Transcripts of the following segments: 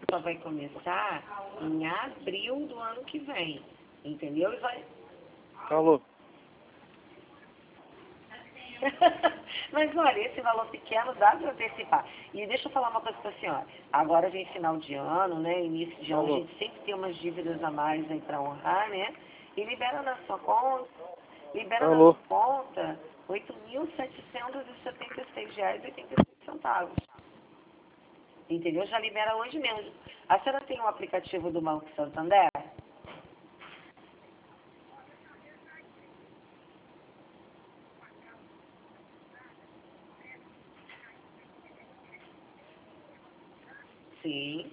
só vai começar em abril do ano que vem. Entendeu? E vai... Alô? Mas olha, esse valor pequeno dá para antecipar. E deixa eu falar uma coisa para a senhora. Agora vem final de ano, né? Início de ano, a gente sempre tem umas dívidas a mais aí para honrar, né? E libera na sua conta, libera na sua conta R$ 8.776,86. Entendeu? Já libera hoje mesmo. A senhora tem um aplicativo do Banco Santander? Sim.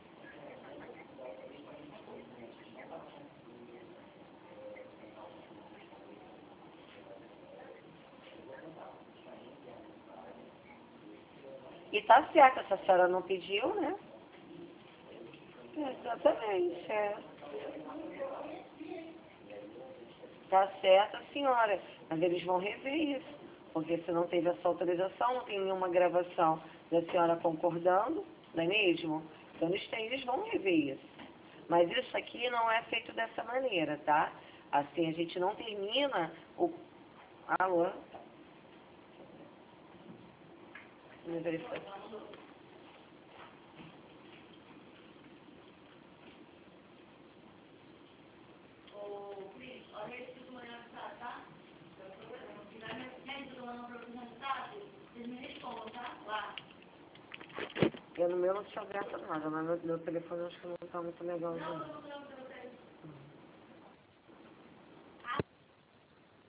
E tá certo, essa senhora não pediu, né? Exatamente, é. Tá certo, a senhora. Mas eles vão rever isso. Porque se não teve essa autorização, não tem nenhuma gravação da senhora concordando, não é mesmo? Então eles vão rever isso. Mas isso aqui não é feito dessa maneira, tá? Assim, a gente não termina o... Alô? Me verifica. Eu no meu não te aberto nada, mas meu telefone acho que não tá muito legal. Não.